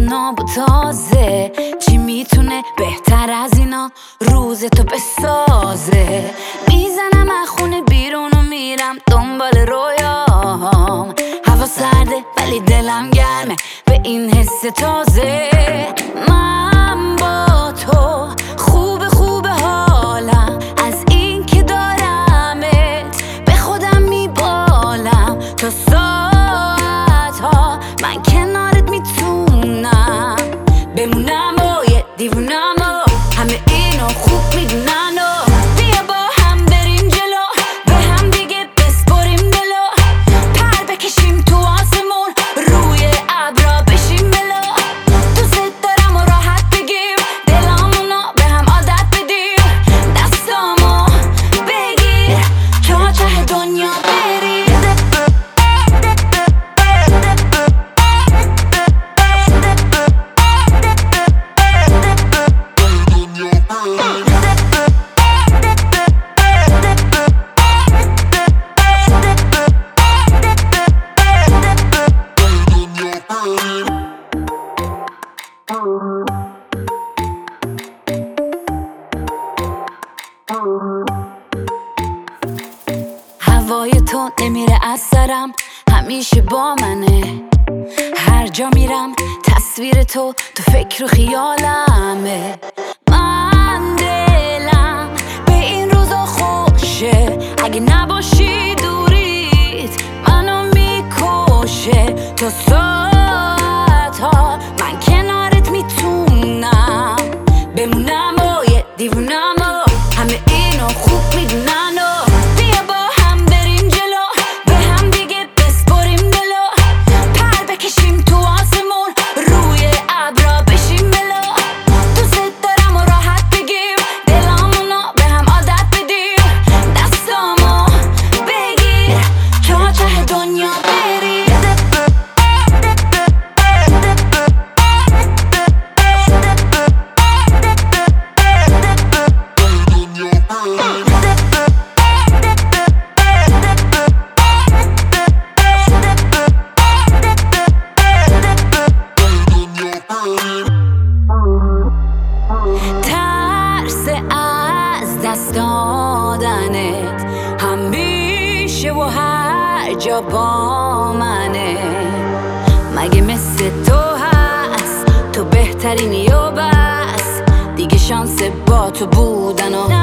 ناب و تازه. چی میتونه بهتر از اینا روز تو بسازه؟ میزنم از خونه بیرون و میرم دنبال رویام. هوا سرده ولی دلم گرمه به این حس تازه. من با تو خوب حالم از این که دارمت، به خودم میبالم تا ساعت ها. من کنارت میتونم بمونم و یه دیوونم و همه اینو خوب میدونن و بیا با هم بریم جلو، به هم دیگه بسپریم دلو، پر بکشیم تو آسمون، روی ابرا بشیم بلو. دوست دارم و راحت بگیم دلامونو به هم عادت بدیم. دستامو بگیر تا ته دنیا بریم. هوای تو نمیره از سرم، همیشه با منه. هر جا میرم تصویر تو فکر و خیالمه. من دلم به این روزا خوشه، اگه نباشی دوریت منو میکشه. تا ساعت ها من کنارت میتونم بمونم و یه دیوونم و همه اینو خوب میدونن و بیا با هم بریم جلو، به هم دیگه بسپریم دلو، پر بکشیم تو آسمون، روی ابرا بشیم بلو. دوست دارم و راحت بگیم دلامونو به هم عادت بدیم. دستامو بگیر تا ته دنیا بریم. ترس از دست دادنت همیشه و هر جا با منه. مگه مثل تو هست تو بهترینی و بس، دیگه شانس با تو بودن و